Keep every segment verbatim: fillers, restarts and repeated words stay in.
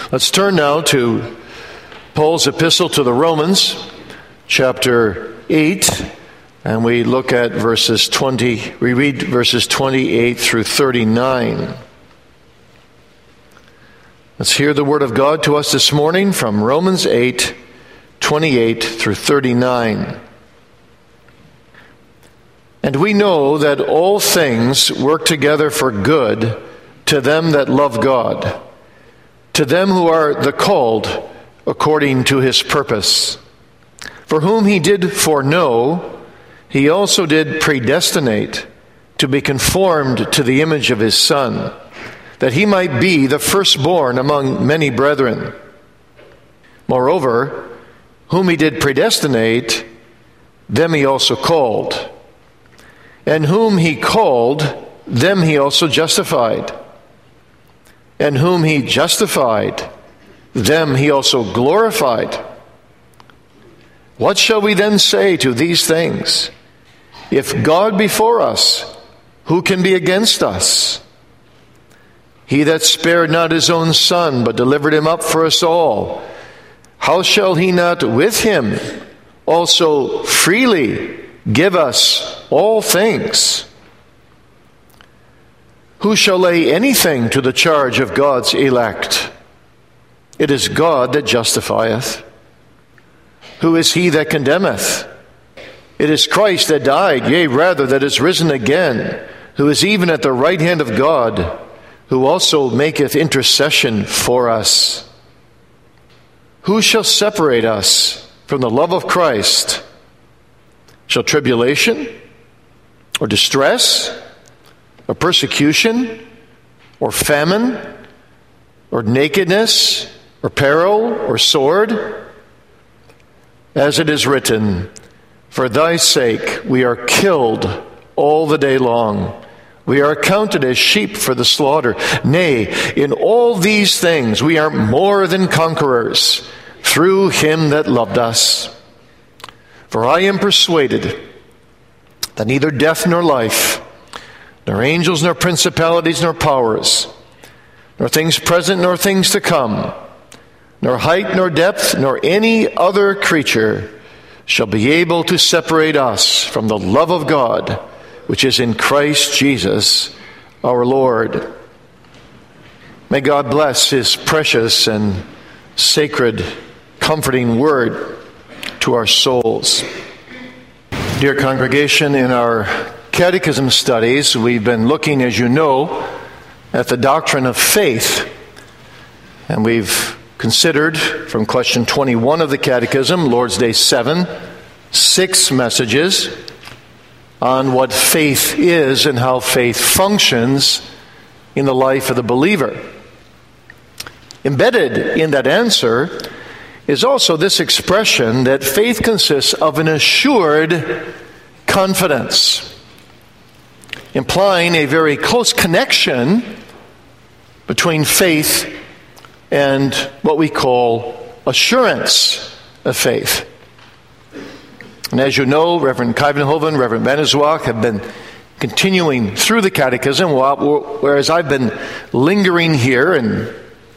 Let's turn now to Paul's epistle to the Romans, chapter eight, and we look at verses twenty, we read verses twenty-eight through thirty-nine. Let's hear the word of God to us this morning from Romans eight, twenty-eight through thirty-nine. And we know that all things work together for good to them that love God, to them who are the called according to his purpose. For whom he did foreknow, he also did predestinate to be conformed to the image of his Son, that he might be the firstborn among many brethren. Moreover, whom he did predestinate, them he also called. And whom he called, them he also justified. And whom he justified, them he also glorified. What shall we then say to these things? If God be for us, who can be against us? He that spared not his own Son, but delivered him up for us all, how shall he not with him also freely give us all things? Who shall lay anything to the charge of God's elect? It is God that justifieth. Who is he that condemneth? It is Christ that died, yea, rather, that is risen again, who is even at the right hand of God, who also maketh intercession for us. Who shall separate us from the love of Christ? Shall tribulation, or distress, or persecution, or famine, or nakedness, or peril, or sword? As it is written, for thy sake we are killed all the day long. We are accounted as sheep for the slaughter. Nay, in all these things we are more than conquerors, through him that loved us. For I am persuaded that neither death nor life, nor angels, nor principalities, nor powers, nor things present, nor things to come, nor height, nor depth, nor any other creature shall be able to separate us from the love of God, which is in Christ Jesus our Lord. May God bless his precious and sacred, comforting word to our souls. Dear congregation, in our catechism studies, we've been looking, as you know, at the doctrine of faith. And we've considered, from question twenty-one of the Catechism, Lord's Day seven, six messages on what faith is and how faith functions in the life of the believer. Embedded in that answer is also this expression that faith consists of an assured confidence, implying a very close connection between faith and what we call assurance of faith. And as you know, Reverend Kuyvenhoven, Reverend Benezwak have been continuing through the Catechism, whereas I've been lingering here, and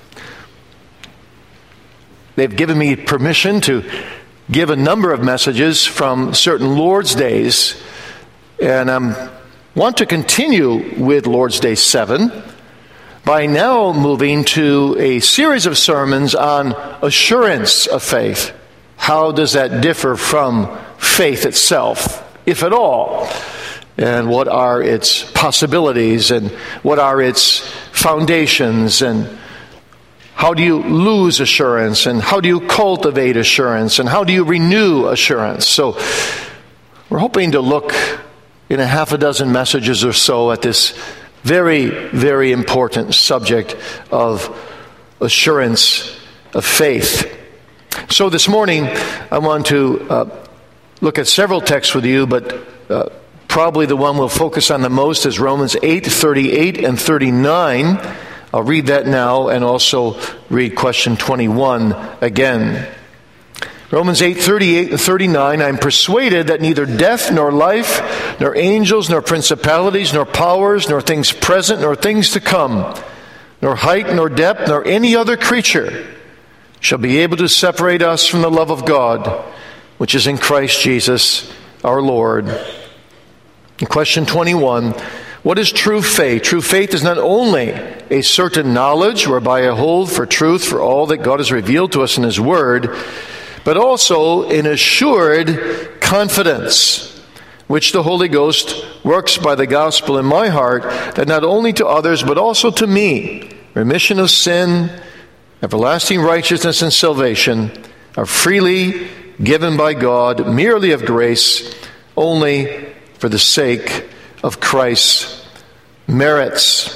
they've given me permission to give a number of messages from certain Lord's Days, and I want to continue with Lord's Day seven by now moving to a series of sermons on assurance of faith. How does that differ from faith itself, if at all? And what are its possibilities, and what are its foundations, and how do you lose assurance, and how do you cultivate assurance, and how do you renew assurance? So we're hoping to look in a half a dozen messages or so at this very, very important subject of assurance of faith. So this morning, I want to uh, look at several texts with you, but uh, probably the one we'll focus on the most is Romans eight, thirty-eight and thirty-nine. I'll read that now and also read question twenty-one again. Romans eight, thirty-eight and thirty-nine, I am persuaded that neither death nor life, nor angels, nor principalities, nor powers, nor things present, nor things to come, nor height, nor depth, nor any other creature shall be able to separate us from the love of God, which is in Christ Jesus our Lord. In question twenty-one, what is true faith? True faith is not only a certain knowledge whereby I hold for truth for all that God has revealed to us in His Word, but also an assured confidence, which the Holy Ghost works by the gospel in my heart, that not only to others, but also to me, remission of sin, everlasting righteousness, and salvation are freely given by God, merely of grace, only for the sake of Christ's merits.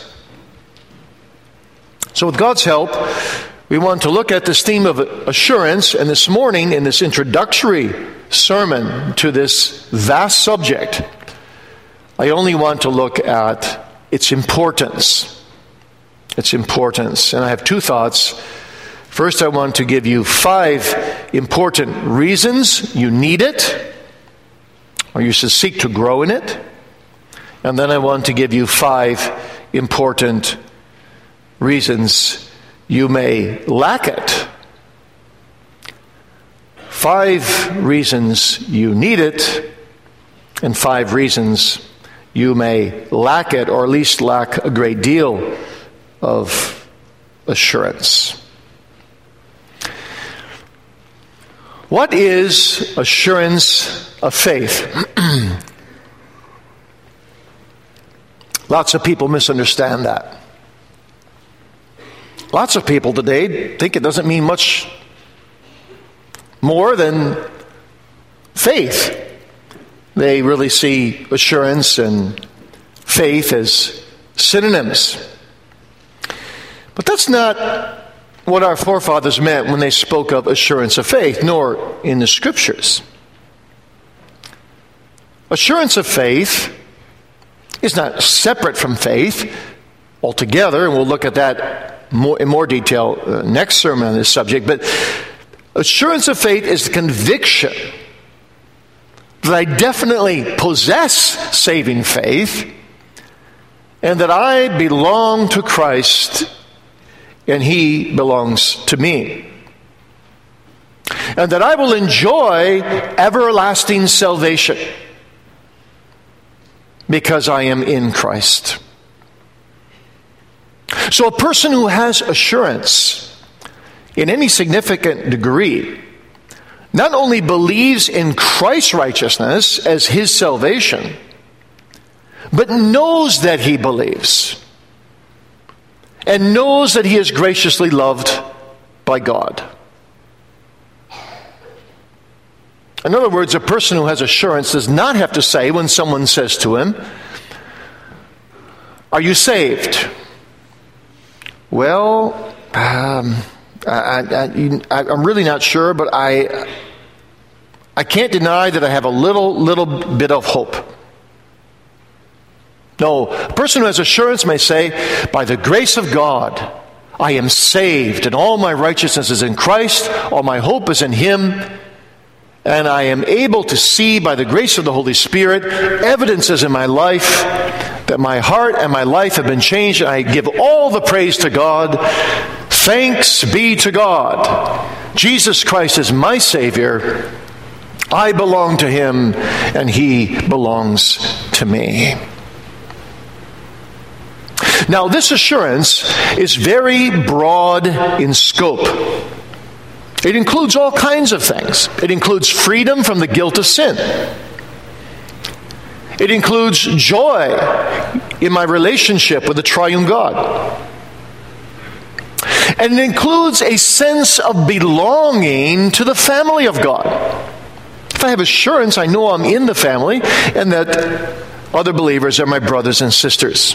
So with God's help, we want to look at this theme of assurance, and this morning in this introductory sermon to this vast subject, I only want to look at its importance. Its importance. And I have two thoughts. First, I want to give you five important reasons you need it, or you should seek to grow in it. And then I want to give you five important reasons you may lack it. Five reasons you need it, and five reasons you may lack it, or at least lack a great deal of assurance. What is assurance of faith? Lots of people misunderstand that. Lots of people today think it doesn't mean much more than faith. They really see assurance and faith as synonyms. But that's not what our forefathers meant when they spoke of assurance of faith, nor in the Scriptures. Assurance of faith is not separate from faith altogether, and we'll look at that more, in more detail uh, next sermon on this subject. But assurance of faith is the conviction that I definitely possess saving faith, and that I belong to Christ and He belongs to me, and that I will enjoy everlasting salvation because I am in Christ. So a person who has assurance in any significant degree not only believes in Christ's righteousness as his salvation, but knows that he believes, and knows that he is graciously loved by God. In other words, a person who has assurance does not have to say, when someone says to him, "Are you saved?" Well, um, I, I, I, I'm really not sure, but I, I can't deny that I have a little, little bit of hope. No, a person who has assurance may say, "By the grace of God, I am saved, and all my righteousness is in Christ, all my hope is in Him, and I am able to see by the grace of the Holy Spirit evidences in my life that my heart and my life have been changed, and I give all the praise to God. Thanks be to God. Jesus Christ is my Savior. I belong to Him, and He belongs to me." Now, this assurance is very broad in scope. It includes all kinds of things. It includes freedom from the guilt of sin. It includes joy in my relationship with the triune God. And it includes a sense of belonging to the family of God. If I have assurance, I know I'm in the family, and that other believers are my brothers and sisters.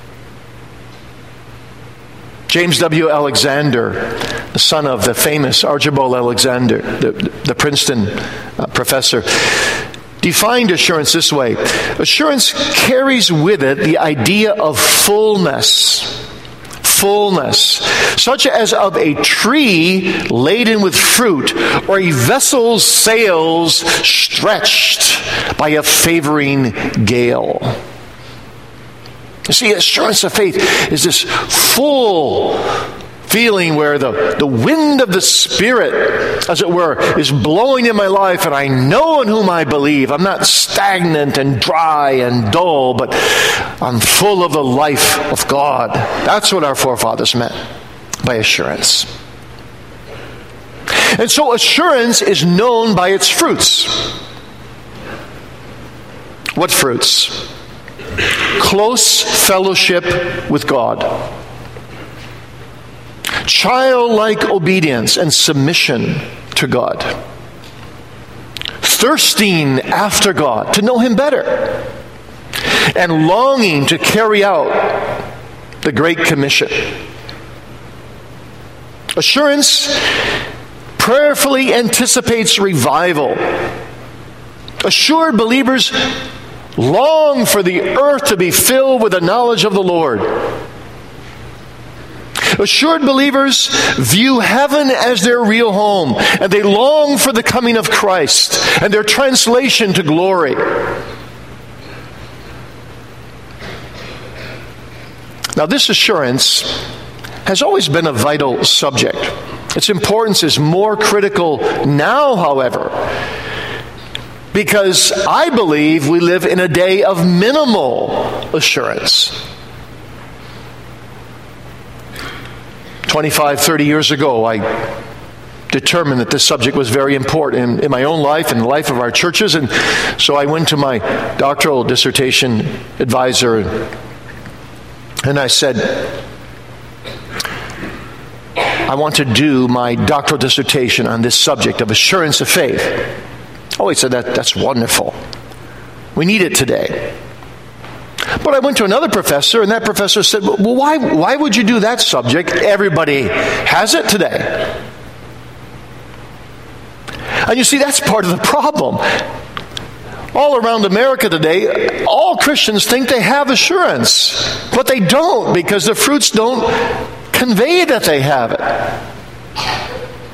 James W. Alexander, the son of the famous Archibald Alexander, the, the Princeton uh, professor, defined assurance this way: assurance carries with it the idea of fullness. Fullness, such as of a tree laden with fruit, or a vessel's sails stretched by a favoring gale. You see, assurance of faith is this full feeling where the, the wind of the Spirit, as it were, is blowing in my life, and I know in whom I believe. I'm not stagnant and dry and dull, but I'm full of the life of God. That's what our forefathers meant by assurance. And so assurance is known by its fruits. What fruits? Close fellowship with God. Childlike obedience and submission to God. Thirsting after God, to know Him better. And longing to carry out the Great Commission. Assurance prayerfully anticipates revival. Assured believers long for the earth to be filled with the knowledge of the Lord. Assured believers view heaven as their real home, and they long for the coming of Christ and their translation to glory. Now, this assurance has always been a vital subject. Its importance is more critical now, however, because I believe we live in a day of minimal assurance. twenty-five, thirty years ago, I determined that this subject was very important in, in my own life and the life of our churches, and so I went to my doctoral dissertation advisor, and I said, I want to do my doctoral dissertation on this subject of assurance of faith. Oh, he said, that, that's wonderful. We need it today. But I went to another professor, and that professor said, well, why, why would you do that subject? Everybody has it today. And you see, that's part of the problem. All around America today, all Christians think they have assurance, but they don't, because the fruits don't convey that they have it.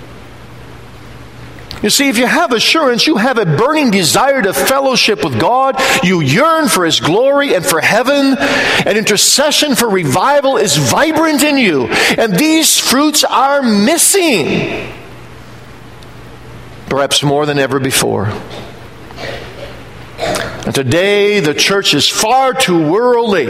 You see, if you have assurance, you have a burning desire to fellowship with God. You yearn for His glory and for heaven. An intercession for revival is vibrant in you. And these fruits are missing, perhaps more than ever before. And today, the church is far too worldly.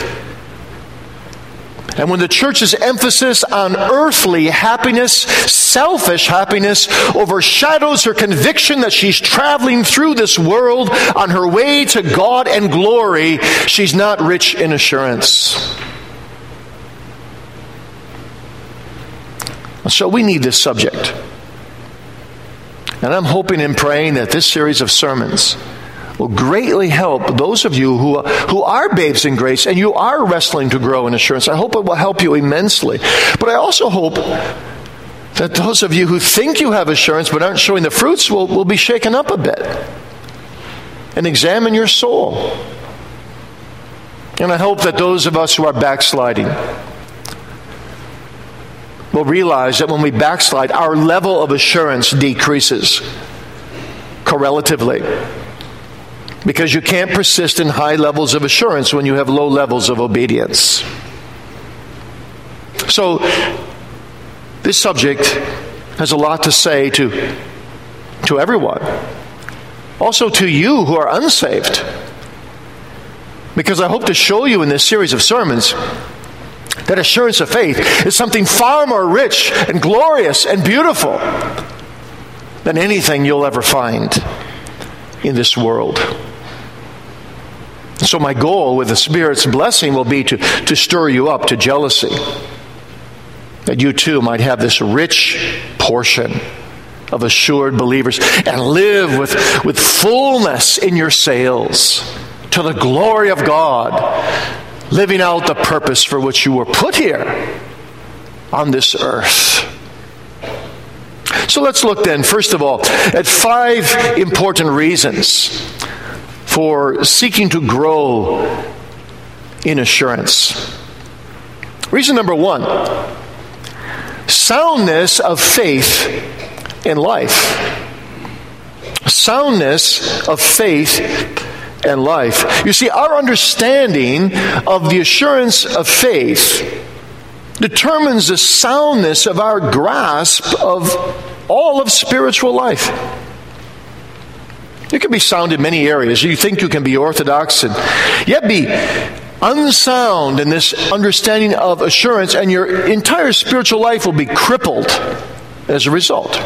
And when the church's emphasis on earthly happiness, selfish happiness, overshadows her conviction that she's traveling through this world on her way to God and glory, she's not rich in assurance. So we need this subject. And I'm hoping and praying that this series of sermons will greatly help those of you who, who are babes in grace and you are wrestling to grow in assurance. I hope it will help you immensely. But I also hope that those of you who think you have assurance but aren't showing the fruits will, will be shaken up a bit and examine your soul. And I hope that those of us who are backsliding will realize that when we backslide, our level of assurance decreases correlatively. Because you can't persist in high levels of assurance when you have low levels of obedience. So, this subject has a lot to say to, to everyone. Also to you who are unsaved. Because I hope to show you in this series of sermons that assurance of faith is something far more rich and glorious and beautiful than anything you'll ever find in this world. So my goal with the Spirit's blessing will be to, to stir you up to jealousy. That you too might have this rich portion of assured believers and live with, with fullness in your sails to the glory of God, living out the purpose for which you were put here on this earth. So let's look then, first of all, at five important reasons for seeking to grow in assurance. Reason number one, soundness of faith in life. Soundness of faith and life. You see, our understanding of the assurance of faith determines the soundness of our grasp of all of spiritual life. You can be sound in many areas. You think you can be orthodox and yet be unsound in this understanding of assurance, and your entire spiritual life will be crippled as a result.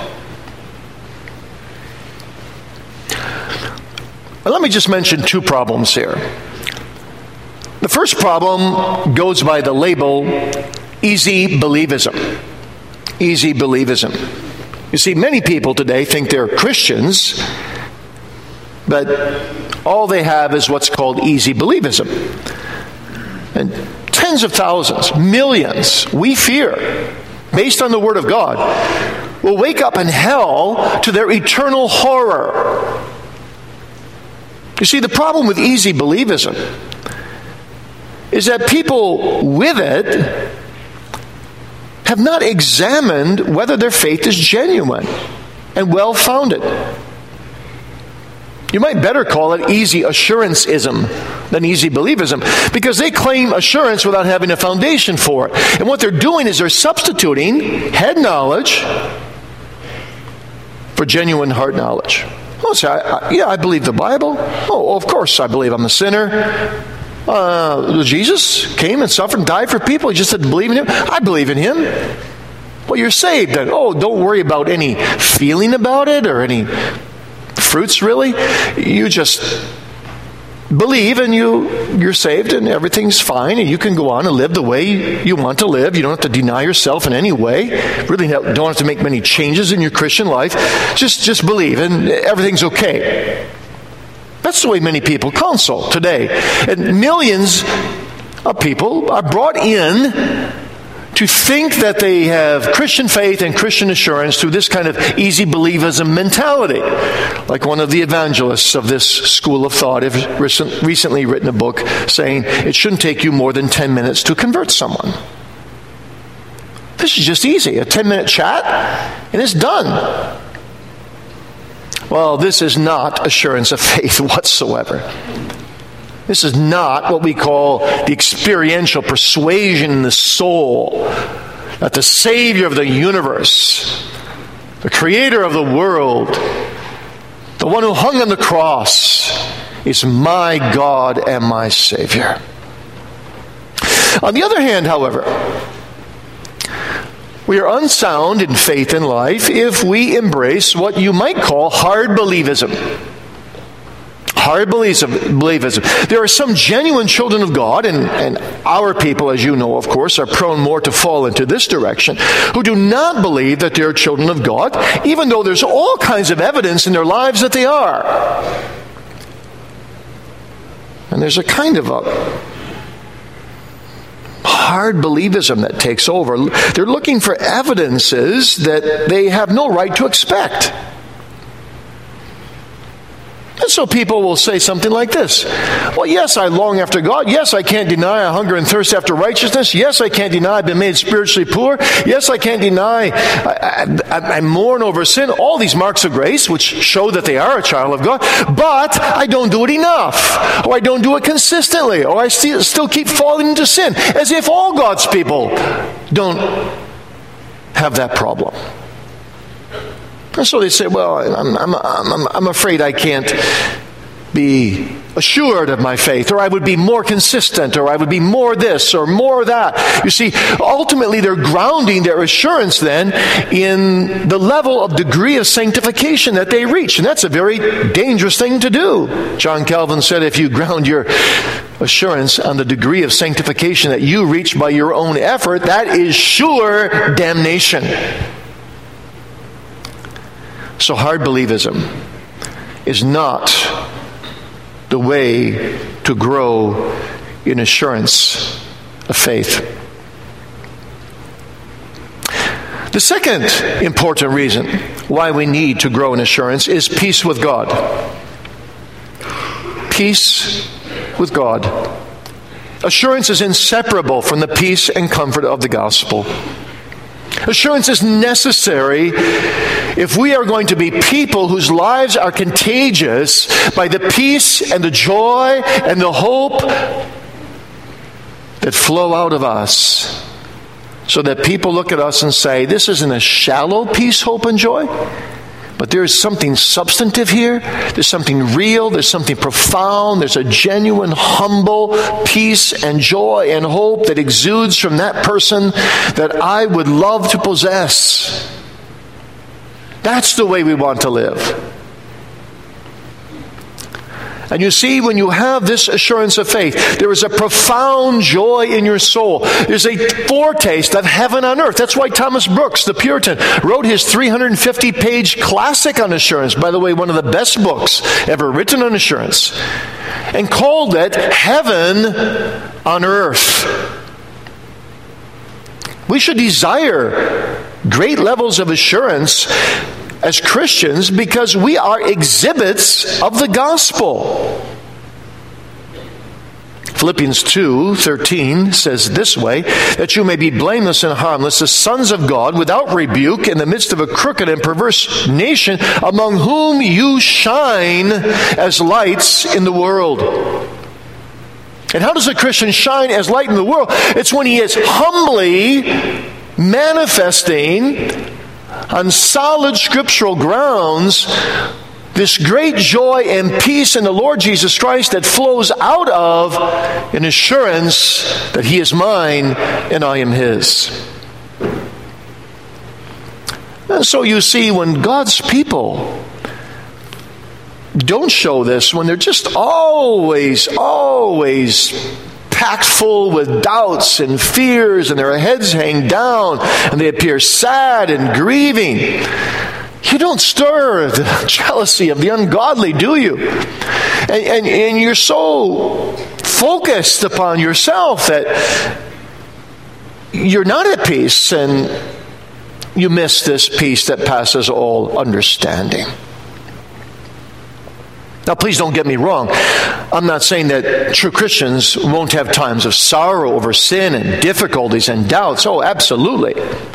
Now, let me just mention two problems here. The first problem goes by the label easy believism. Easy believism. You see, many people today think they're Christians, but all they have is what's called easy believism. And tens of thousands, millions, we fear, based on the Word of God, will wake up in hell to their eternal horror. You see, the problem with easy believism is that people with it have not examined whether their faith is genuine and well-founded. You might better call it easy assurance-ism than easy believism, because they claim assurance without having a foundation for it. And what they're doing is they're substituting head knowledge for genuine heart knowledge. Oh, so I, I, yeah, I believe the Bible. Oh, of course I believe I'm a sinner. Uh, Jesus came and suffered and died for people. He just said, believe in Him. I believe in Him. Well, you're saved then. Oh, don't worry about any feeling about it or any fruits, really. You just believe and you, you're saved and everything's fine, and you can go on and live the way you want to live. You don't have to deny yourself in any way. Really don't have to make many changes in your Christian life. Just, just believe and everything's okay. That's the way many people counsel today. And millions of people are brought in to think that they have Christian faith and Christian assurance through this kind of easy believism mentality. Like one of the evangelists of this school of thought have recently written a book saying it shouldn't take you more than ten minutes to convert someone. This is just easy, a ten-minute chat, and it's done. Well, this is not assurance of faith whatsoever. This is not what we call the experiential persuasion in the soul that the Savior of the universe, the Creator of the world, the one who hung on the cross, is my God and my Savior. On the other hand, however, we are unsound in faith and life if we embrace what you might call hard believism. Hard believism. There are some genuine children of God, and, and our people, as you know, of course, are prone more to fall into this direction, who do not believe that they are children of God, even though there's all kinds of evidence in their lives that they are. And there's a kind of a hard believism that takes over. They're looking for evidences that they have no right to expect. And so people will say something like this. Well, yes, I long after God. Yes, I can't deny I hunger and thirst after righteousness. Yes, I can't deny I've been made spiritually poor. Yes, I can't deny I, I, I mourn over sin. All these marks of grace, which show that they are a child of God. But I don't do it enough. Or I don't do it consistently. Or I still, still keep falling into sin. As if all God's people don't have that problem. And so they say, well, I'm, I'm, I'm, I'm afraid I can't be assured of my faith, or I would be more consistent, or I would be more this, or more that. You see, ultimately they're grounding their assurance then in the level of degree of sanctification that they reach. And that's a very dangerous thing to do. John Calvin said, if you ground your assurance on the degree of sanctification that you reach by your own effort, that is sure damnation. So hard believism is not the way to grow in assurance of faith. The second important reason why we need to grow in assurance is peace with God. Peace with God. Assurance is inseparable from the peace and comfort of the gospel. Assurance is necessary if we are going to be people whose lives are contagious by the peace and the joy and the hope that flow out of us, so that people look at us and say, this isn't a shallow peace, hope, and joy, but there's something substantive here. There's something real. There's something profound. There's a genuine, humble peace and joy and hope that exudes from that person that I would love to possess. That's the way we want to live. And you see, when you have this assurance of faith, there is a profound joy in your soul. There's a foretaste of heaven on earth. That's why Thomas Brooks, the Puritan, wrote his three hundred fifty page classic on assurance. By the way, one of the best books ever written on assurance. And called it Heaven on Earth. We should desire great levels of assurance as Christians because we are exhibits of the gospel. Philippians two thirteen says this way, that you may be blameless and harmless, the sons of God, without rebuke, in the midst of a crooked and perverse nation, among whom you shine as lights in the world. And how does a Christian shine as light in the world? It's when he is humbly manifesting on solid scriptural grounds this great joy and peace in the Lord Jesus Christ that flows out of an assurance that He is mine and I am His. And so you see, when God's people don't show this, when they're just always, always packed full with doubts and fears, and their heads hang down, and they appear sad and grieving, you don't stir the jealousy of the ungodly, do you? And, and, and you're so focused upon yourself that you're not at peace, and you miss this peace that passes all understanding. Now, please don't get me wrong. I'm not saying that true Christians won't have times of sorrow over sin and difficulties and doubts. Oh, absolutely.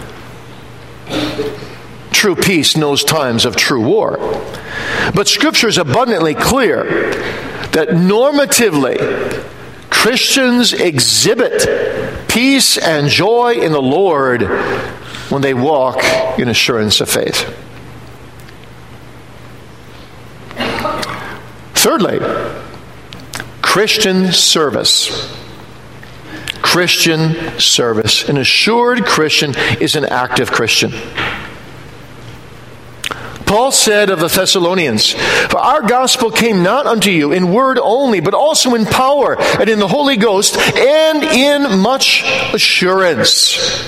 True peace knows times of true war. But Scripture is abundantly clear that normatively, Christians exhibit peace and joy in the Lord when they walk in assurance of faith. Thirdly, Christian service. Christian service. An assured Christian is an active Christian. Paul said of the Thessalonians, "For our gospel came not unto you in word only, but also in power, and in the Holy Ghost, and in much assurance."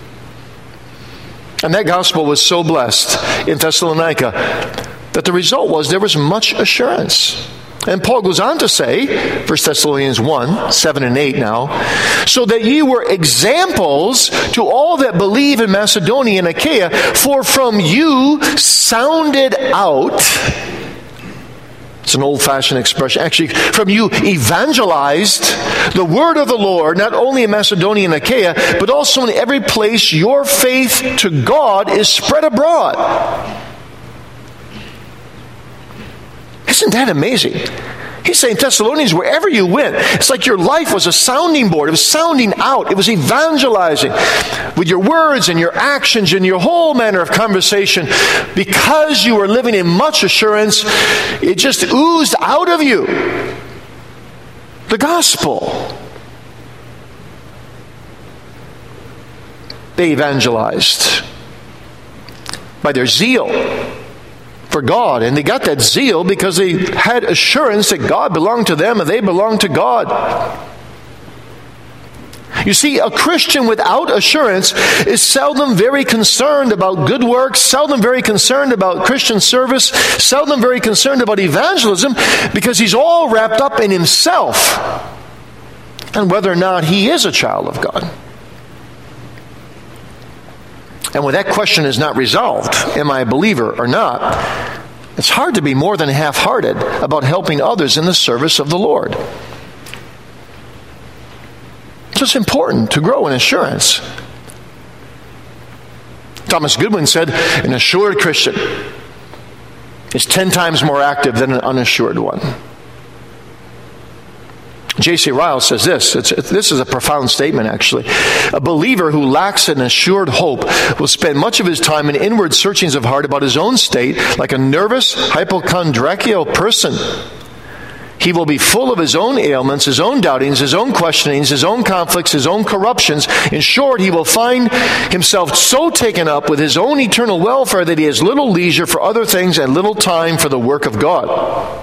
And that gospel was so blessed in Thessalonica that the result was there was much assurance. And Paul goes on to say, First Thessalonians one, seven and eight now, "So that ye were examples to all that believe in Macedonia and Achaia, for from you sounded out," it's an old-fashioned expression, actually, "from you evangelized the word of the Lord, not only in Macedonia and Achaia, but also in every place your faith to God is spread abroad." Isn't that amazing? He's saying, Thessalonians, wherever you went, it's like your life was a sounding board. It was sounding out. It was evangelizing with your words and your actions and your whole manner of conversation. Because you were living in much assurance, it just oozed out of you the gospel. They evangelized by their zeal for God, and they got that zeal because they had assurance that God belonged to them and they belonged to God. You see, a Christian without assurance is seldom very concerned about good works, seldom very concerned about Christian service, seldom very concerned about evangelism, because he's all wrapped up in himself and whether or not he is a child of God. And when that question is not resolved, am I a believer or not, it's hard to be more than half-hearted about helping others in the service of the Lord. So it's important to grow in assurance. Thomas Goodwin said, an assured Christian is ten times more active than an unassured one. J C Ryle says this, it's, it, this is a profound statement actually. A believer who lacks an assured hope will spend much of his time in inward searchings of heart about his own state, like a nervous, hypochondriacal person. He will be full of his own ailments, his own doubtings, his own questionings, his own conflicts, his own corruptions. In short, he will find himself so taken up with his own eternal welfare that he has little leisure for other things and little time for the work of God.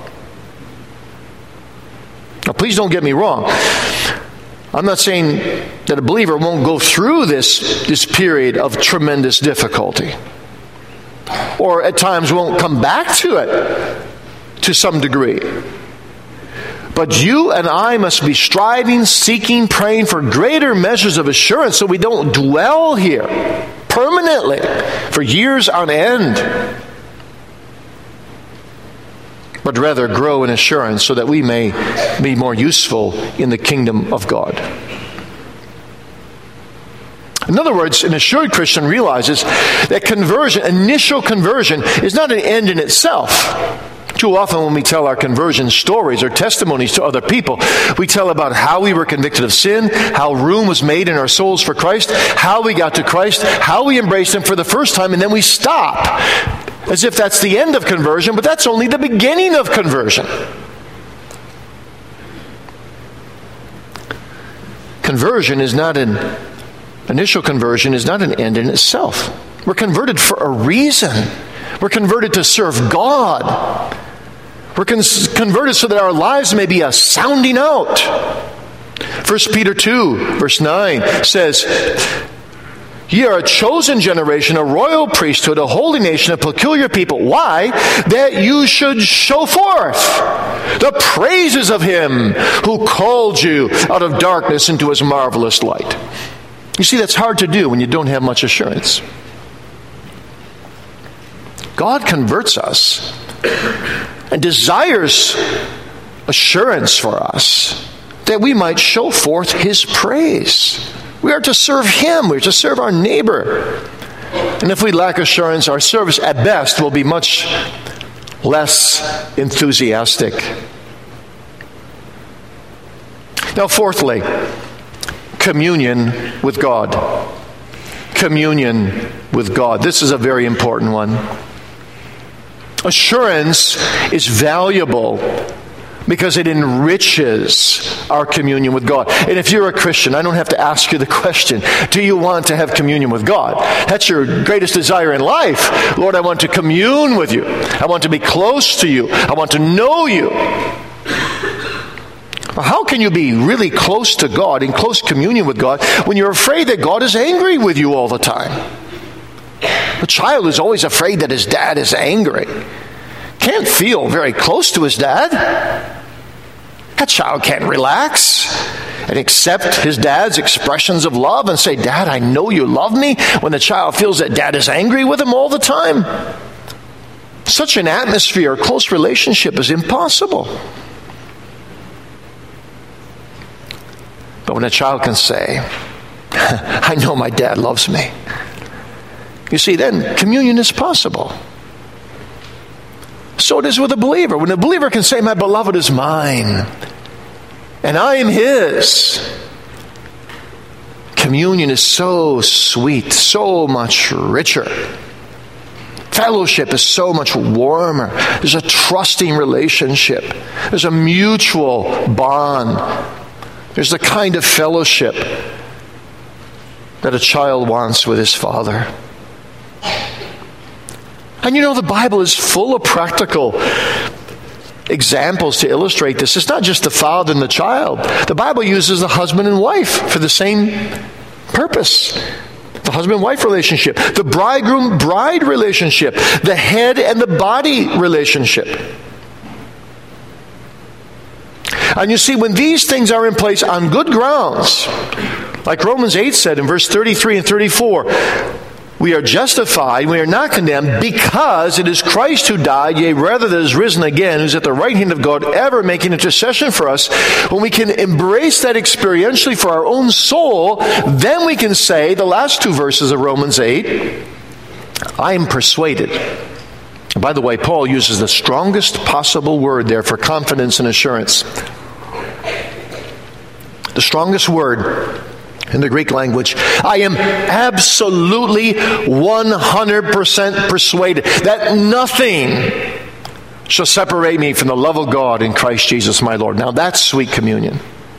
Now, please don't get me wrong. I'm not saying that a believer won't go through this, this period of tremendous difficulty, or at times won't come back to it to some degree. But you and I must be striving, seeking, praying for greater measures of assurance so we don't dwell here permanently for years on end, but rather grow in assurance so that we may be more useful in the kingdom of God. In other words, an assured Christian realizes that conversion, initial conversion, is not an end in itself. Too often when we tell our conversion stories or testimonies to other people, we tell about how we were convicted of sin, how room was made in our souls for Christ, how we got to Christ, how we embraced Him for the first time, and then we stop, as if that's the end of conversion, but that's only the beginning of conversion. Conversion is not an, initial conversion is not an end in itself. We're converted for a reason. We're converted to serve God. We're con- converted so that our lives may be a sounding out. First Peter two, verse nine says, "Ye are a chosen generation, a royal priesthood, a holy nation, a peculiar people." Why? That you should show forth the praises of Him who called you out of darkness into His marvelous light. You see, that's hard to do when you don't have much assurance. God converts us and desires assurance for us that we might show forth His praise. We are to serve Him. We are to serve our neighbor. And if we lack assurance, our service at best will be much less enthusiastic. Now, fourthly, communion with God. Communion with God. This is a very important one. Assurance is valuable because it enriches our communion with God. And if you're a Christian, I don't have to ask you the question, do you want to have communion with God? That's your greatest desire in life. Lord, I want to commune with you. I want to be close to you. I want to know you. How can you be really close to God, in close communion with God, when you're afraid that God is angry with you all the time? A child is always afraid that his dad is angry. Can't feel very close to his dad. That child can't relax and accept his dad's expressions of love and say, "Dad, I know you love me," when the child feels that dad is angry with him all the time. Such an atmosphere, a close relationship is impossible. But when a child can say, "I know my dad loves me," you see, then communion is possible. So it is with a believer. When a believer can say, "My beloved is mine, and I am his," communion is so sweet, so much richer. Fellowship is so much warmer. There's a trusting relationship. There's a mutual bond. There's the kind of fellowship that a child wants with his father. And you know, the Bible is full of practical examples to illustrate this. It's not just the father and the child. The Bible uses the husband and wife for the same purpose. The husband-wife relationship, the bridegroom-bride relationship, the head and the body relationship. And you see, when these things are in place on good grounds, like Romans eight said in verse thirty-three and thirty-four, we are justified, we are not condemned, because it is Christ who died, yea, rather that is risen again, who's at the right hand of God, ever making intercession for us. When we can embrace that experientially for our own soul, then we can say, the last two verses of Romans eight, I am persuaded. And by the way, Paul uses the strongest possible word there for confidence and assurance. The strongest word in the Greek language. I am absolutely one hundred percent persuaded that nothing shall separate me from the love of God in Christ Jesus my Lord. Now that's sweet communion.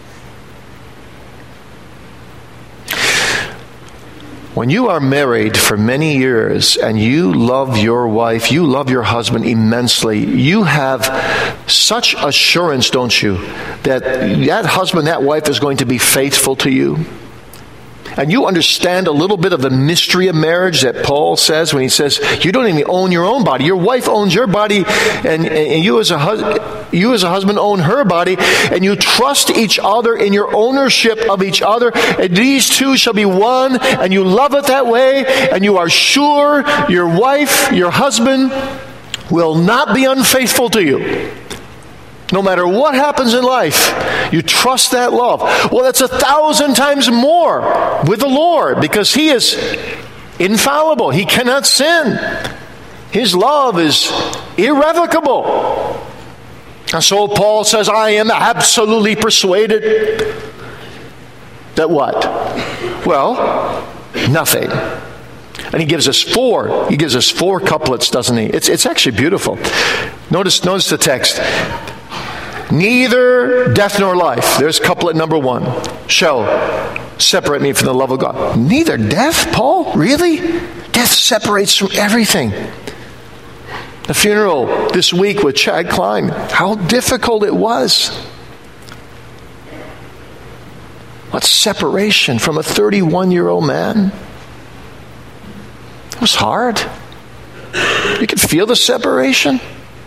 When you are married for many years and you love your wife, you love your husband immensely, you have such assurance, don't you, that that husband, that wife is going to be faithful to you. And you understand a little bit of the mystery of marriage that Paul says when he says, you don't even own your own body. Your wife owns your body, and, and you as a hus- you as a husband own her body, and you trust each other in your ownership of each other. And these two shall be one, and you love it that way, and you are sure your wife, your husband, will not be unfaithful to you. No matter what happens in life, you trust that love. Well, that's a thousand times more with the Lord, because He is infallible. He cannot sin. His love is irrevocable. And so Paul says, I am absolutely persuaded that what? Well, nothing. And he gives us four. He gives us four couplets, doesn't he? It's, it's actually beautiful. Notice, notice the text. Neither death nor life, there's couplet number one, shall separate me from the love of God. Neither death, Paul? Really? Death separates from everything. The funeral this week with Chad Klein, how difficult it was. What separation from a thirty-one-year-old man. It was hard. You could feel the separation.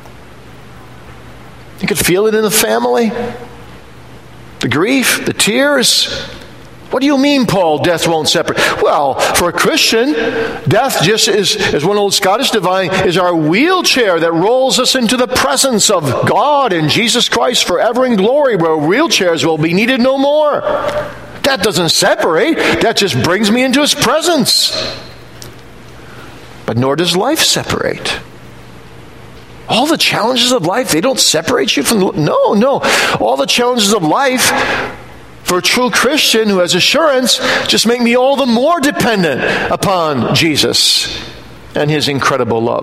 You could feel it in the family. The grief, the tears. What do you mean, Paul, death won't separate? Well, for a Christian, death just is, as one old Scottish divine, is our wheelchair that rolls us into the presence of God and Jesus Christ forever in glory, where wheelchairs will be needed no more. That doesn't separate. That just brings me into His presence. But nor does life separate. All the challenges of life, they don't separate you from the... No, no. All the challenges of life, for a true Christian who has assurance, just make me all the more dependent upon Jesus and His incredible love.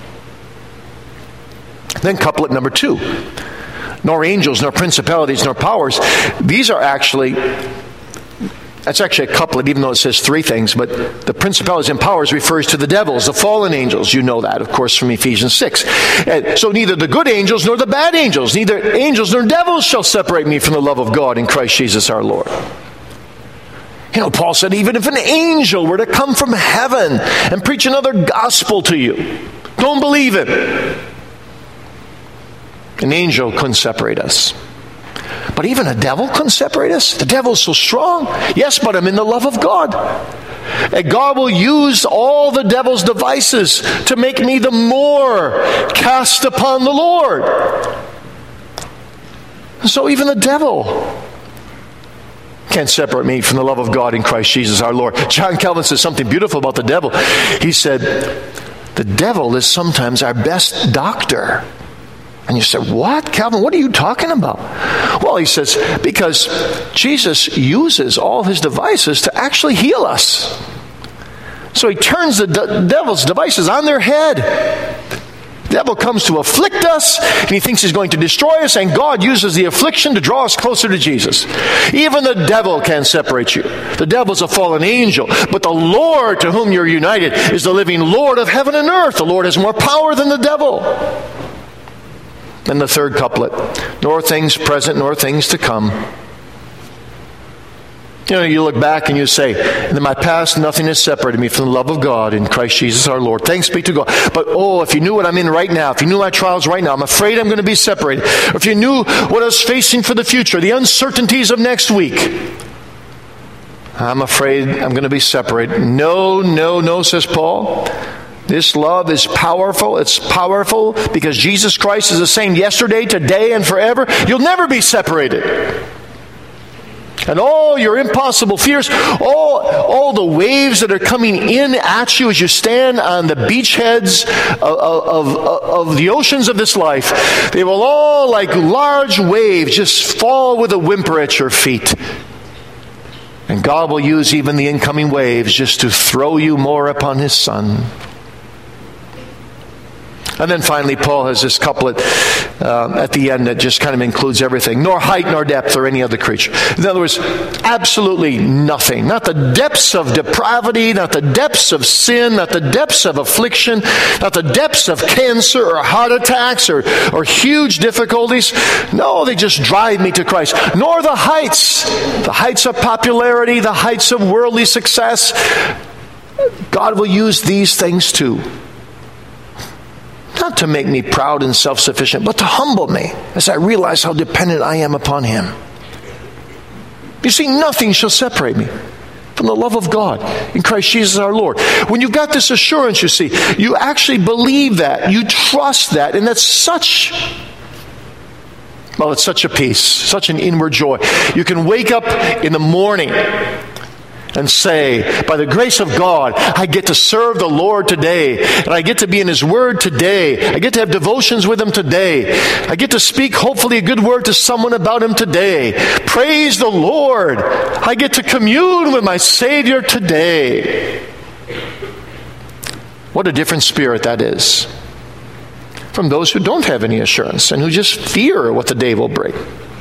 Then couplet number two. Nor angels, nor principalities, nor powers. These are actually... That's actually a couplet, even though it says three things, but the principalities and powers refers to the devils, the fallen angels. You know that, of course, from Ephesians six. And so neither the good angels nor the bad angels, neither angels nor devils shall separate me from the love of God in Christ Jesus our Lord. You know, Paul said, even if an angel were to come from heaven and preach another gospel to you, don't believe it. An angel couldn't separate us. But even a devil couldn't separate us. The devil's so strong. Yes, but I'm in the love of God. And God will use all the devil's devices to make me the more cast upon the Lord. So even the devil can't separate me from the love of God in Christ Jesus our Lord. John Calvin says something beautiful about the devil. He said, the devil is sometimes our best doctor. And you say, what, Calvin? What are you talking about? Well, he says, because Jesus uses all His devices to actually heal us. So He turns the de- devil's devices on their head. The devil comes to afflict us, and he thinks he's going to destroy us, and God uses the affliction to draw us closer to Jesus. Even the devil can't separate you. The devil's a fallen angel, but the Lord to whom you're united is the living Lord of heaven and earth. The Lord has more power than the devil. And the third couplet, nor things present, nor things to come. You know, you look back and you say, in my past, nothing has separated me from the love of God in Christ Jesus our Lord. Thanks be to God. But oh, if you knew what I'm in right now, if you knew my trials right now, I'm afraid I'm going to be separated. Or if you knew what I was facing for the future, the uncertainties of next week, I'm afraid I'm going to be separated. No, no, no, says Paul. This love is powerful. It's powerful because Jesus Christ is the same yesterday, today, and forever. You'll never be separated. and all your impossible fears, all, all the waves that are coming in at you as you stand on the beachheads of, of, of, of the oceans of this life, they will all, like large waves, just fall with a whimper at your feet. And God will use even the incoming waves just to throw you more upon His Son. And then finally, Paul has this couplet uh, at the end that just kind of includes everything. Nor height, nor depth, or any other creature. In other words, absolutely nothing. Not the depths of depravity, not the depths of sin, not the depths of affliction, not the depths of cancer or heart attacks or, or huge difficulties. No, they just drive me to Christ. Nor the heights, the heights of popularity, the heights of worldly success. God will use these things too. Not to make me proud and self-sufficient, but to humble me as I realize how dependent I am upon Him. You see, nothing shall separate me from the love of God in Christ Jesus our Lord. When you've got this assurance, you see, you actually believe that, you trust that, and that's such, well, it's such a peace, such an inward joy. You can wake up in the morning and say, by the grace of God, I get to serve the Lord today. And I get to be in His Word today. I get to have devotions with Him today. I get to speak, hopefully, a good word to someone about Him today. Praise the Lord. I get to commune with my Savior today. What a different spirit that is from those who don't have any assurance and who just fear what the day will bring.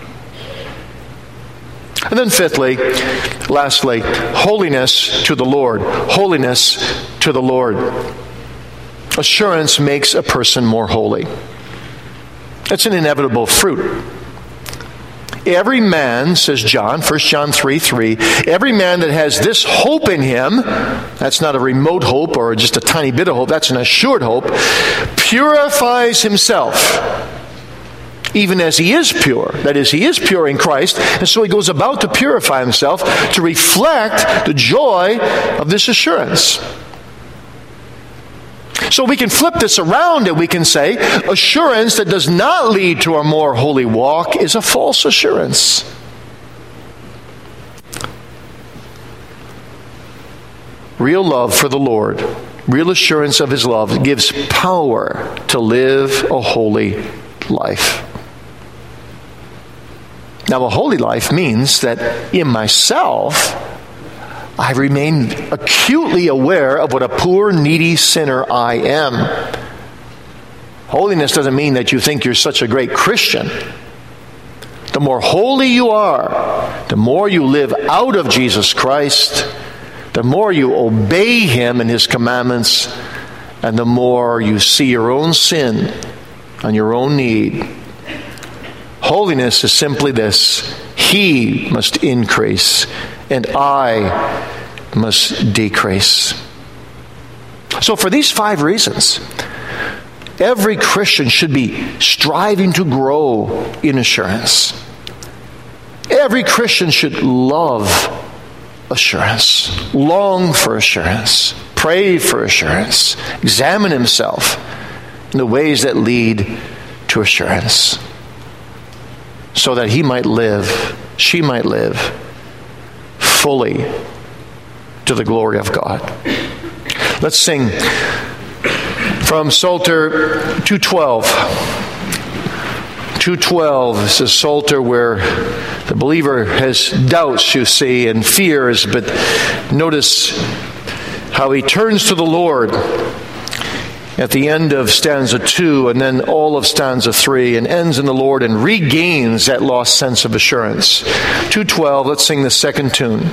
And then fifthly, lastly, holiness to the Lord. Holiness to the Lord. Assurance makes a person more holy. It's an inevitable fruit. Every man, says John, First John three three, every man that has this hope in him, that's not a remote hope or just a tiny bit of hope, that's an assured hope, purifies himself. Even as he is pure. That is, he is pure in Christ, and so he goes about to purify himself to reflect the joy of this assurance. So we can flip this around and we can say, assurance that does not lead to a more holy walk is a false assurance. Real love for the Lord, real assurance of His love, gives power to live a holy life. Now, a holy life means that in myself, I remain acutely aware of what a poor, needy sinner I am. Holiness doesn't mean that you think you're such a great Christian. The more holy you are, the more you live out of Jesus Christ, the more you obey Him and His commandments, and the more you see your own sin and your own need. Holiness is simply this: He must increase, and I must decrease. So for these five reasons, every Christian should be striving to grow in assurance. Every Christian should love assurance, long for assurance, pray for assurance, examine himself in the ways that lead to assurance, so that he might live, she might live fully to the glory of God. Let's sing from Psalter two twelve. two twelve is a Psalter where the believer has doubts, you see, and fears, but notice how he turns to the Lord at the end of stanza two and then all of stanza three, and ends in the Lord and regains that lost sense of assurance. two twelve, let's sing the second tune.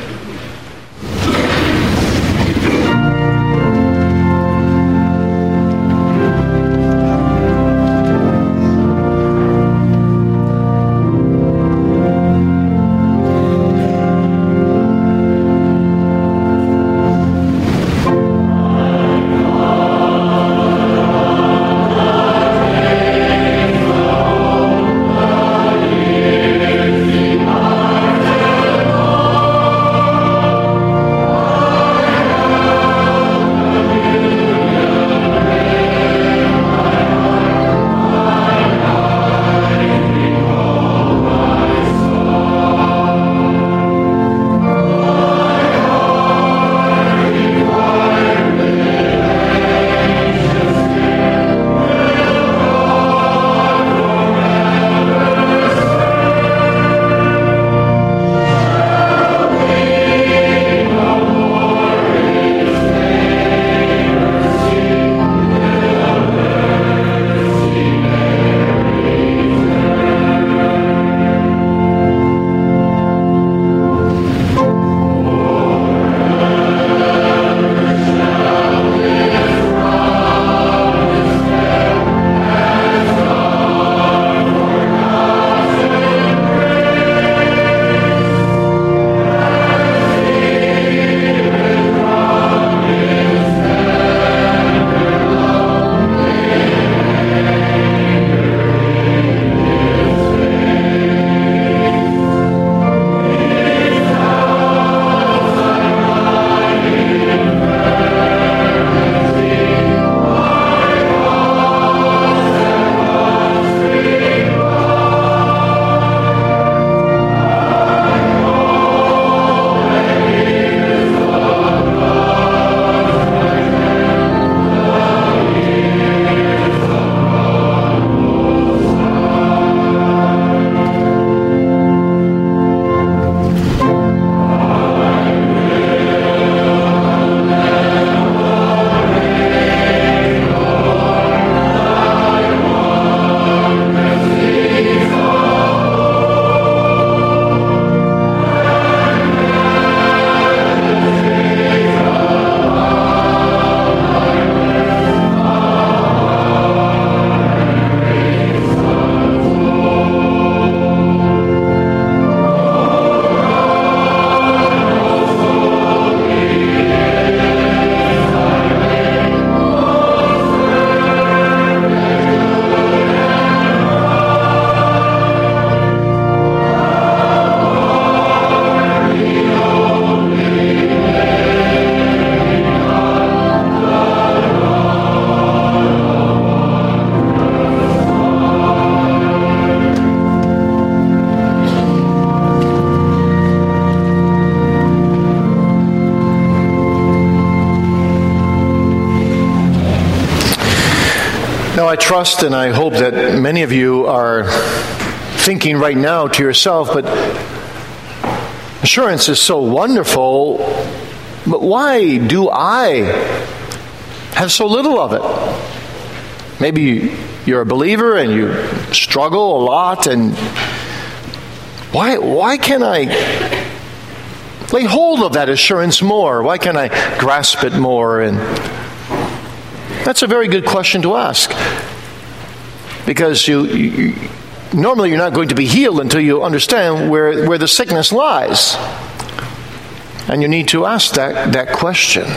Now, I trust and I hope that many of you are thinking right now to yourself, but assurance is so wonderful, but why do I have so little of it? Maybe you're a believer and you struggle a lot, and why, why can't I lay hold of that assurance more? Why can't I grasp it more? And that's a very good question to ask, because you, you normally you're not going to be healed until you understand where, where the sickness lies. And you need to ask that, that question.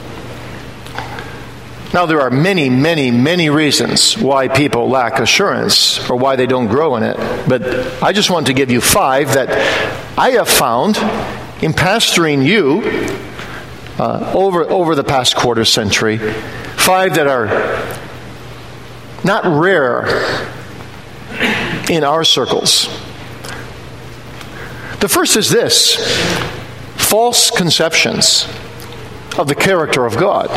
Now, there are many, many, many reasons why people lack assurance or why they don't grow in it. But I just want to give you five that I have found in pastoring you uh, over, over the past quarter century. Five that are not rare in our circles. The first is this: false conceptions of the character of God.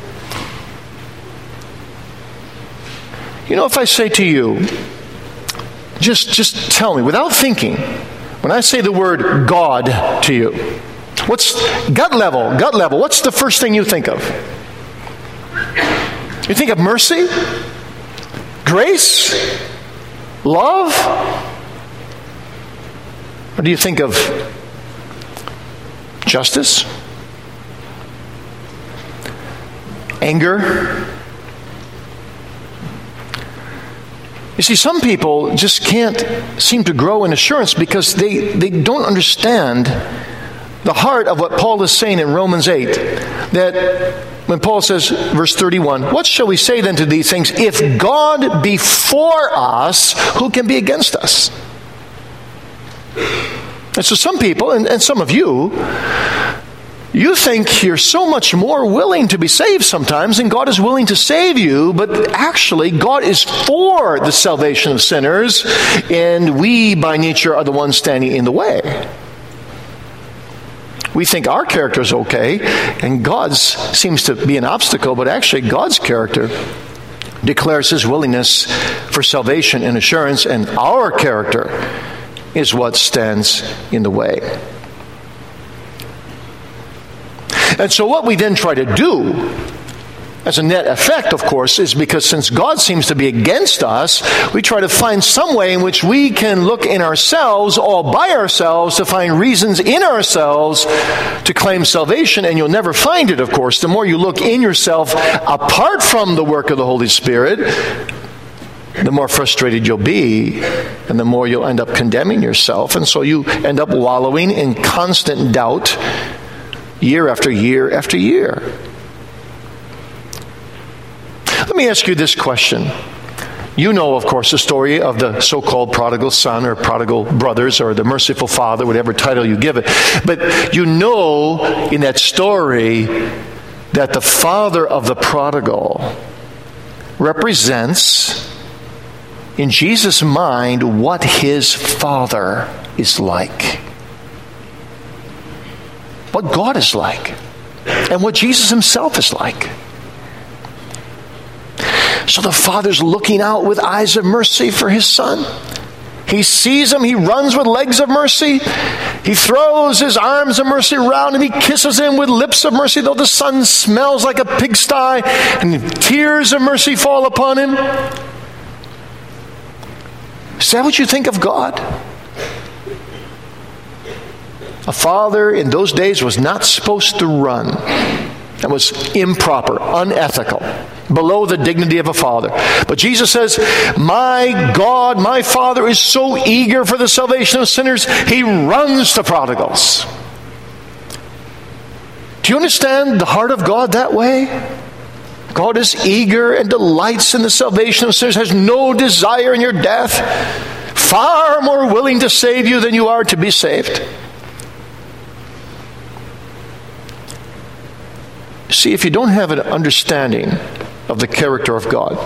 You know, if I say to you, just, just tell me, without thinking, when I say the word God to you, what's gut level, gut level, what's the first thing you think of? You think of mercy? Grace? Love? Or do you think of justice? Anger? You see, some people just can't seem to grow in assurance because they, they don't understand the heart of what Paul is saying in Romans eight. That when Paul says, verse thirty-one, what shall we say then to these things? If God be for us, who can be against us? And so some people, and, and some of you, you think you're so much more willing to be saved sometimes, and God is willing to save you, but actually God is for the salvation of sinners, and we by nature are the ones standing in the way. We think our character is okay, and God's seems to be an obstacle, but actually God's character declares His willingness for salvation and assurance, and our character is what stands in the way. And so what we then try to do, as a net effect, of course, is because since God seems to be against us, we try to find some way in which we can look in ourselves, all by ourselves, to find reasons in ourselves to claim salvation, and you'll never find it, of course. The more you look in yourself apart from the work of the Holy Spirit, the more frustrated you'll be, and the more you'll end up condemning yourself. And so you end up wallowing in constant doubt year after year after year. Let me ask you this question. You know, of course, the story of the so-called prodigal son or prodigal brothers or the merciful father, whatever title you give it. But you know in that story that the father of the prodigal represents, in Jesus' mind, what his father is like. What God is like. And what Jesus himself is like. So the father's looking out with eyes of mercy for his son. He sees him, he runs with legs of mercy. He throws his arms of mercy around him. He kisses him with lips of mercy, though the son smells like a pigsty, and tears of mercy fall upon him. Is that what you think of God? A father in those days was not supposed to run. That was improper, unethical, below the dignity of a father. But Jesus says, my God, my Father is so eager for the salvation of sinners, He runs to prodigals. Do you understand the heart of God that way? God is eager and delights in the salvation of sinners, has no desire in your death, far more willing to save you than you are to be saved. See, if you don't have an understanding of the character of God,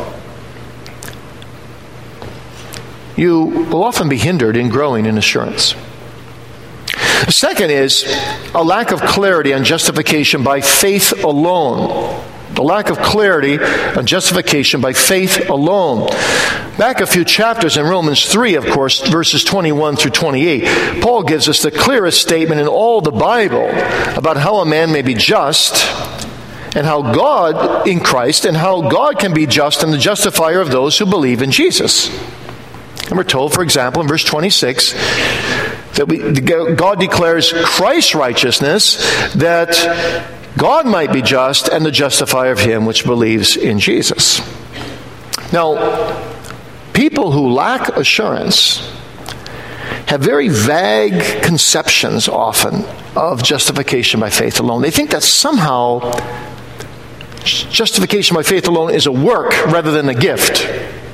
you will often be hindered in growing in assurance. The second is a lack of clarity on justification by faith alone. The lack of clarity on justification by faith alone. Back a few chapters in Romans three, of course, verses twenty-one through twenty-eight, Paul gives us the clearest statement in all the Bible about how a man may be just and how God in Christ and how God can be just and the justifier of those who believe in Jesus. And we're told, for example, in verse twenty-six, that we, God declares Christ's righteousness, that God might be just and the justifier of him which believes in Jesus. Now, people who lack assurance have very vague conceptions often of justification by faith alone. They think that somehow justification by faith alone is a work rather than a gift.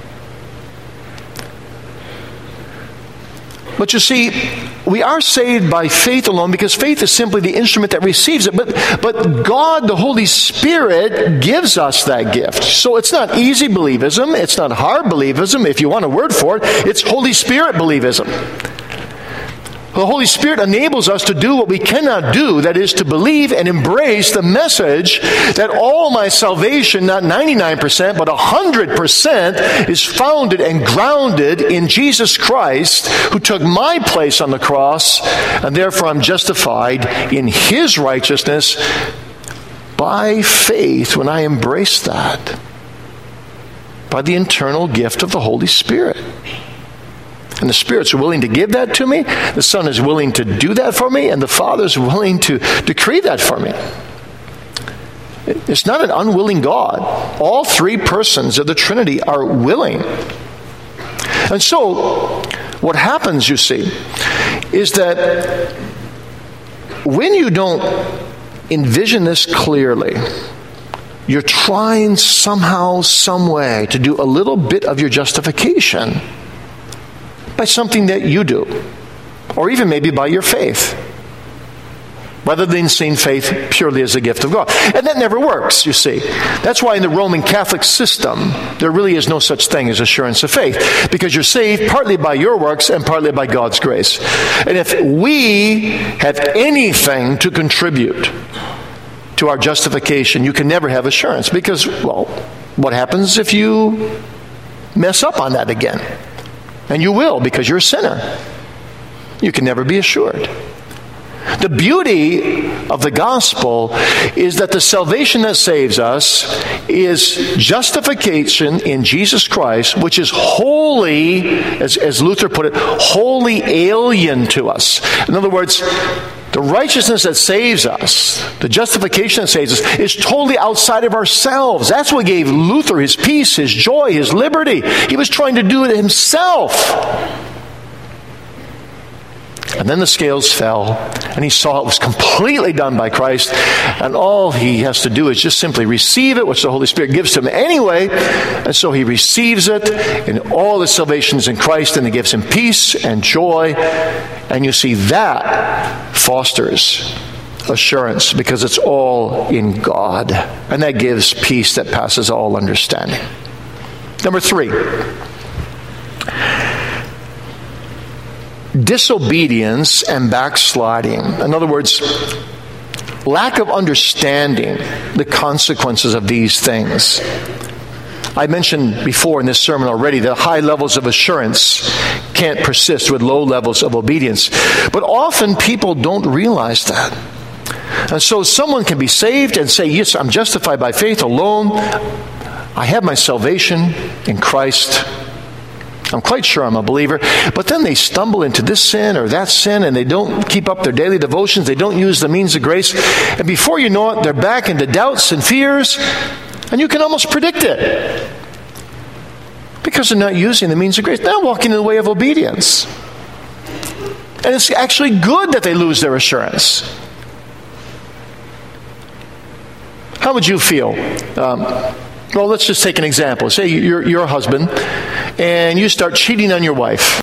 But you see, we are saved by faith alone because faith is simply the instrument that receives it. But, but God, the Holy Spirit, gives us that gift. So it's not easy believism. It's not hard believism, if you want a word for it. It's Holy Spirit believism. The Holy Spirit enables us to do what we cannot do, that is to believe and embrace the message that all my salvation, not ninety-nine percent, but one hundred percent, is founded and grounded in Jesus Christ, who took my place on the cross, and therefore I'm justified in his righteousness by faith when I embrace that, by the internal gift of the Holy Spirit. And the Spirit's willing to give that to me. The Son is willing to do that for me. And the Father's willing to decree that for me. It's not an unwilling God. All three persons of the Trinity are willing. And so, what happens, you see, is that when you don't envision this clearly, you're trying somehow, some way to do a little bit of your justification by something that you do, or even maybe by your faith, rather than seeing faith purely as a gift of God. And that never works, you see. That's why in the Roman Catholic system, there really is no such thing as assurance of faith, because you're saved partly by your works and partly by God's grace. And if we have anything to contribute to our justification, you can never have assurance, because, well, what happens if you mess up on that again? And you will, because you're a sinner. You can never be assured. The beauty of the gospel is that the salvation that saves us is justification in Jesus Christ, which is wholly, as, as Luther put it, wholly alien to us. In other words, the righteousness that saves us, the justification that saves us, is totally outside of ourselves. That's what gave Luther his peace, his joy, his liberty. He was trying to do it himself. And then the scales fell, and he saw it was completely done by Christ, and all he has to do is just simply receive it, which the Holy Spirit gives to him anyway, and so he receives it, and all the salvation is in Christ, and it gives him peace and joy, and you see that fosters assurance, because it's all in God, and that gives peace that passes all understanding. Number three, disobedience and backsliding. In other words, lack of understanding the consequences of these things. I mentioned before in this sermon already that high levels of assurance can't persist with low levels of obedience. But often people don't realize that. And so someone can be saved and say, yes, I'm justified by faith alone. I have my salvation in Christ. I'm quite sure I'm a believer. But then they stumble into this sin or that sin, and they don't keep up their daily devotions. They don't use the means of grace. And before you know it, they're back into doubts and fears, and you can almost predict it. Because they're not using the means of grace. They're not walking in the way of obedience. And it's actually good that they lose their assurance. How would you feel? Um, well, let's just take an example. Say you're, you're a husband, and you start cheating on your wife.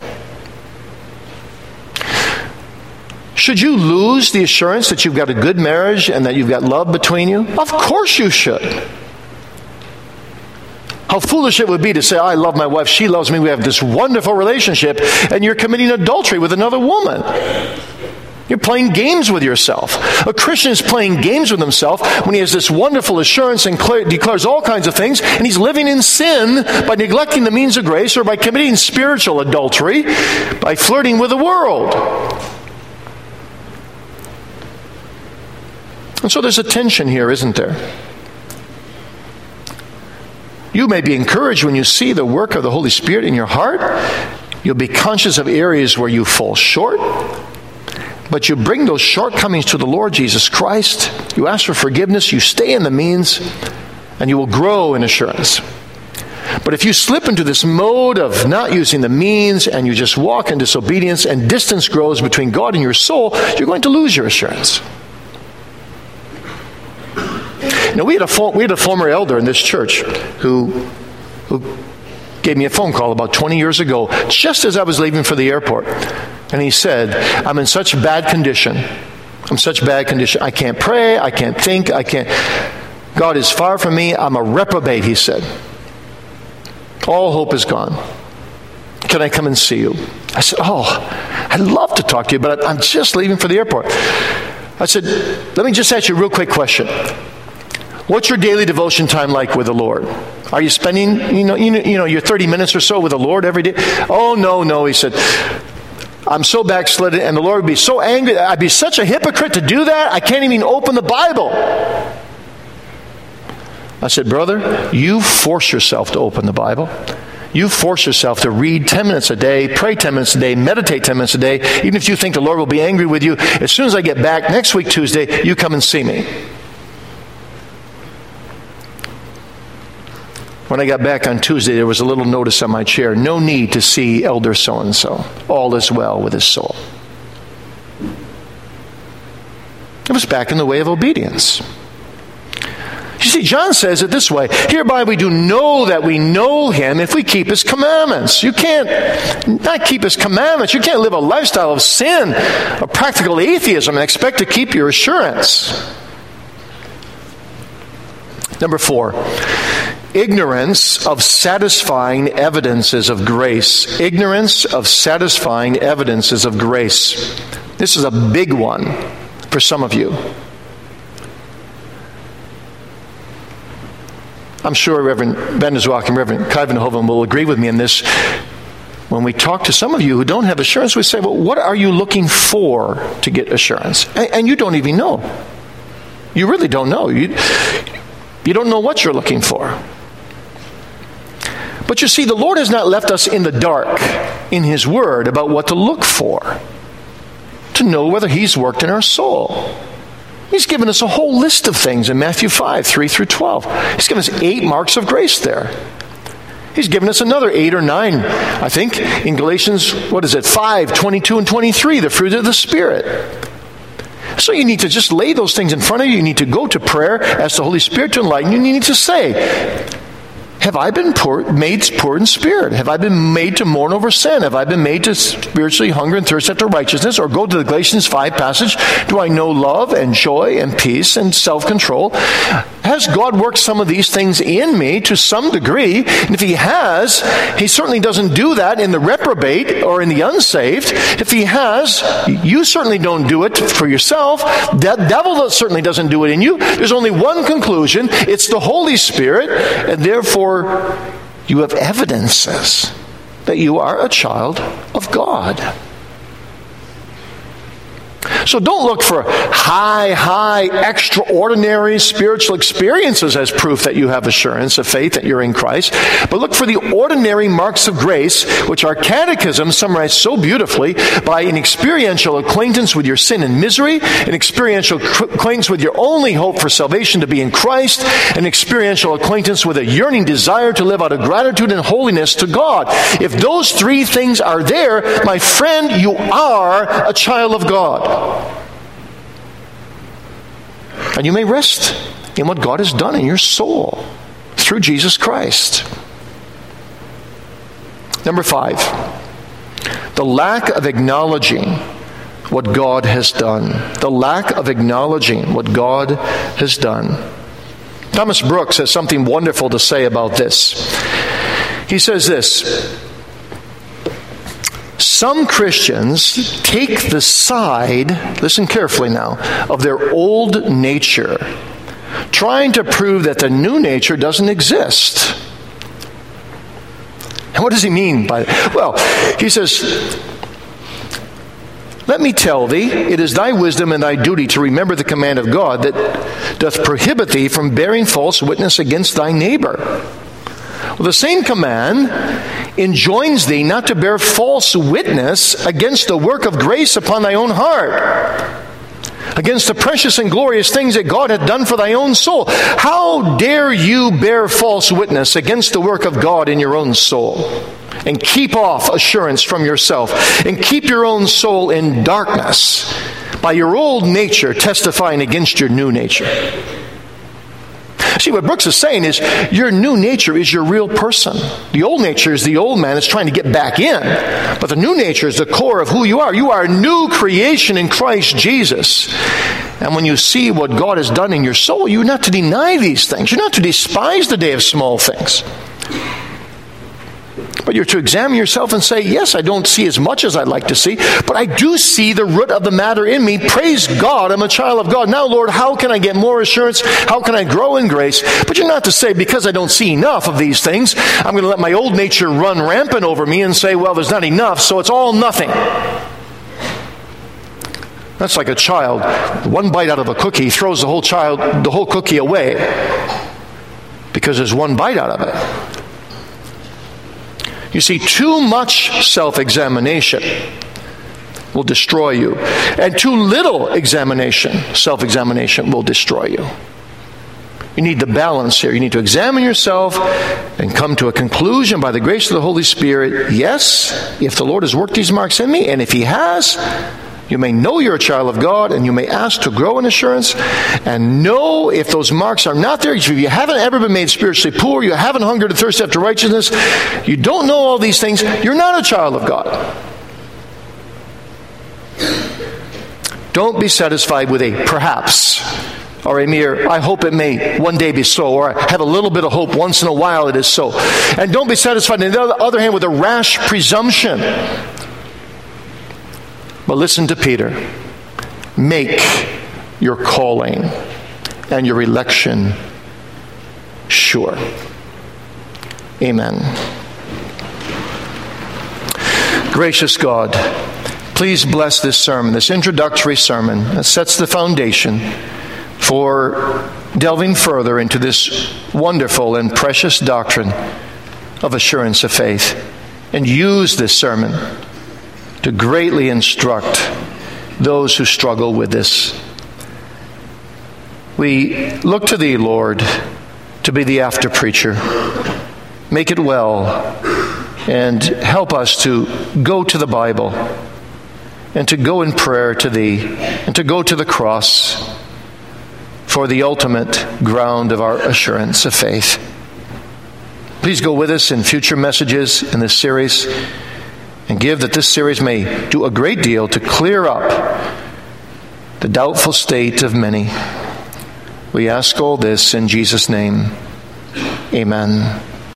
Should you lose the assurance that you've got a good marriage and that you've got love between you? Of course you should. How foolish it would be to say, I love my wife, she loves me, we have this wonderful relationship, and you're committing adultery with another woman. You're playing games with yourself. A Christian is playing games with himself when he has this wonderful assurance and clear, declares all kinds of things, and he's living in sin by neglecting the means of grace or by committing spiritual adultery, by flirting with the world. And so there's a tension here, isn't there? You may be encouraged when you see the work of the Holy Spirit in your heart. You'll be conscious of areas where you fall short. But you bring those shortcomings to the Lord Jesus Christ. You ask for forgiveness. You stay in the means. And you will grow in assurance. But if you slip into this mode of not using the means and you just walk in disobedience and distance grows between God and your soul, you're going to lose your assurance. Now, we had a we had a former elder in this church who who gave me a phone call about twenty years ago, just as I was leaving for the airport. And he said, I'm in such bad condition. I'm such bad condition. I can't pray. I can't think. I can't. God is far from me. I'm a reprobate, he said. All hope is gone. Can I come and see you? I said, oh, I'd love to talk to you, but I'm just leaving for the airport. I said, let me just ask you a real quick question. What's your daily devotion time like with the Lord? Are you spending, you know, you know, you know, your thirty minutes or so with the Lord every day? Oh, no, no, he said. I'm so backslidden, and the Lord would be so angry. I'd be such a hypocrite to do that. I can't even open the Bible. I said, brother, you force yourself to open the Bible. You force yourself to read ten minutes a day, pray ten minutes a day, meditate ten minutes a day. Even if you think the Lord will be angry with you, as soon as I get back next week, Tuesday, you come and see me. When I got back on Tuesday, there was a little notice on my chair. No need to see Elder so-and-so. All is well with his soul. It was back in the way of obedience. You see, John says it this way. Hereby we do know that we know him if we keep his commandments. You can't not keep his commandments. You can't live a lifestyle of sin, of practical atheism, and expect to keep your assurance. Number four. Ignorance of satisfying evidences of grace. Ignorance of satisfying evidences of grace. This is a big one for some of you. I'm sure Reverend Ben Zwak and Reverend Kuyvenhoven will agree with me in this. When we talk to some of you who don't have assurance, we say, well, what are you looking for to get assurance? And, and you don't even know. You really don't know. You, you don't know what you're looking for. But you see, the Lord has not left us in the dark in his word about what to look for, to know whether he's worked in our soul. He's given us a whole list of things in Matthew five, three through twelve. He's given us eight marks of grace there. He's given us another eight or nine, I think, in Galatians, what is it, five, twenty-two and twenty-three, the fruit of the Spirit. So you need to just lay those things in front of you. You need to go to prayer, ask the Holy Spirit to enlighten you. You need to say, have I been poor, made poor in spirit? Have I been made to mourn over sin? Have I been made to spiritually hunger and thirst after righteousness? Or go to the Galatians five passage. Do I know love and joy and peace and self-control? Has God worked some of these things in me to some degree? And if he has, he certainly doesn't do that in the reprobate or in the unsaved. If he has, you certainly don't do it for yourself. The devil certainly doesn't do it in you. There's only one conclusion. It's the Holy Spirit, and therefore you have evidences that you are a child of God. So don't look for high, high, extraordinary spiritual experiences as proof that you have assurance of faith that you're in Christ. But look for the ordinary marks of grace, which our catechism summarized so beautifully by an experiential acquaintance with your sin and misery, an experiential acquaintance with your only hope for salvation to be in Christ, an experiential acquaintance with a yearning desire to live out of gratitude and holiness to God. If those three things are there, my friend, you are a child of God. And you may rest in what God has done in your soul through Jesus Christ. Number five, the lack of acknowledging what God has done. The lack of acknowledging what God has done. Thomas Brooks has something wonderful to say about this. He says this: Some Christians take the side, listen carefully now, of their old nature, trying to prove that the new nature doesn't exist. And what does he mean by that? Well, he says, let me tell thee, it is thy wisdom and thy duty to remember the command of God that doth prohibit thee from bearing false witness against thy neighbor. Well, the same command enjoins thee not to bear false witness against the work of grace upon thy own heart, against the precious and glorious things that God hath done for thy own soul. How dare you bear false witness against the work of God in your own soul, and keep off assurance from yourself, and keep your own soul in darkness by your old nature testifying against your new nature? See, what Brooks is saying is your new nature is your real person. The old nature is the old man that's trying to get back in. But the new nature is the core of who you are. You are a new creation in Christ Jesus. And when you see what God has done in your soul, you're not to deny these things. You're not to despise the day of small things. But you're to examine yourself and say, yes, I don't see as much as I'd like to see, but I do see the root of the matter in me. Praise God, I'm a child of God. Now, Lord, how can I get more assurance? How can I grow in grace? But you're not to say, because I don't see enough of these things, I'm going to let my old nature run rampant over me and say, well, there's not enough, so it's all nothing. That's like a child. One bite out of a cookie throws the whole child, the whole cookie away because there's one bite out of it. You see, too much self-examination will destroy you. And too little examination, self-examination, will destroy you. You need the balance here. You need to examine yourself and come to a conclusion by the grace of the Holy Spirit. Yes, if the Lord has worked these marks in me, and if He has, you may know you're a child of God, and you may ask to grow in assurance, and know if those marks are not there. If you haven't ever been made spiritually poor, you haven't hungered and thirsted after righteousness, you don't know all these things, you're not a child of God. Don't be satisfied with a perhaps, or a mere, I hope it may one day be so, or I have a little bit of hope once in a while it is so. And don't be satisfied, on the other hand, with a rash presumption. But listen to Peter. Make your calling and your election sure. Amen. Gracious God, please bless this sermon, this introductory sermon that sets the foundation for delving further into this wonderful and precious doctrine of assurance of faith. And use this sermon to greatly instruct those who struggle with this. We look to Thee, Lord, to be the after preacher. Make it well, and help us to go to the Bible, and to go in prayer to Thee, and to go to the cross for the ultimate ground of our assurance of faith. Please go with us in future messages in this series, and give that this series may do a great deal to clear up the doubtful state of many. We ask all this in Jesus' name. Amen.